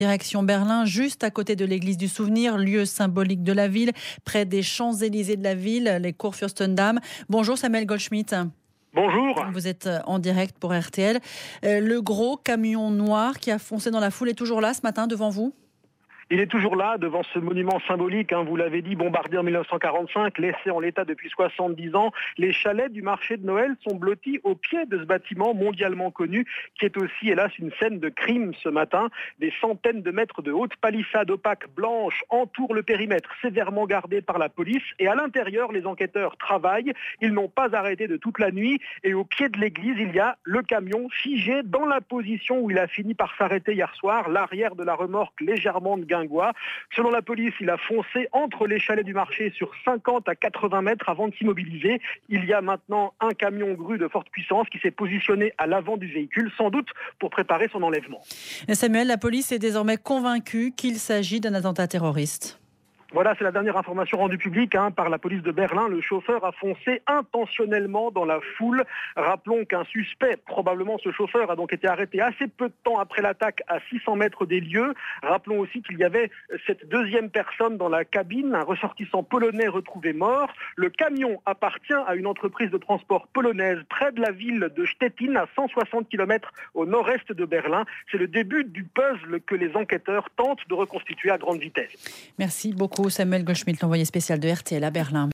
Direction Berlin, juste à côté de l'église du Souvenir, lieu symbolique de la ville, près des Champs-Élysées de la ville, les cours Fürstendamm. Bonjour Samuel Goldschmidt. Bonjour. Vous êtes en direct pour RTL. Le gros camion noir qui a foncé dans la foule est toujours là ce matin devant vous ? Il est toujours là, devant ce monument symbolique, vous l'avez dit, bombardé en 1945, laissé en l'état depuis 70 ans. Les chalets du marché de Noël sont blottis au pied de ce bâtiment mondialement connu, qui est aussi, hélas, une scène de crime ce matin. Des centaines de mètres de hautes palissades opaques blanches entourent le périmètre, sévèrement gardé par la police. Et à l'intérieur, les enquêteurs travaillent. Ils n'ont pas arrêté de toute la nuit. Et au pied de l'église, il y a le camion figé dans la position où il a fini par s'arrêter hier soir, l'arrière de la remorque légèrement de guingois. Selon la police, il a foncé entre les chalets du marché sur 50 à 80 mètres avant de s'immobiliser. Il y a maintenant un camion grue de forte puissance qui s'est positionné à l'avant du véhicule, sans doute pour préparer son enlèvement. Samuel, la police est désormais convaincue qu'il s'agit d'un attentat terroriste. Voilà, c'est la dernière information rendue publique par la police de Berlin. Le chauffeur a foncé intentionnellement dans la foule. Rappelons qu'un suspect, probablement ce chauffeur, a donc été arrêté assez peu de temps après l'attaque à 600 mètres des lieux. Rappelons aussi qu'il y avait cette deuxième personne dans la cabine, un ressortissant polonais retrouvé mort. Le camion appartient à une entreprise de transport polonaise près de la ville de Stettin, à 160 km au nord-est de Berlin. C'est le début du puzzle que les enquêteurs tentent de reconstituer à grande vitesse. Merci beaucoup Samuel Goldschmidt, l'envoyé spécial de RTL à Berlin.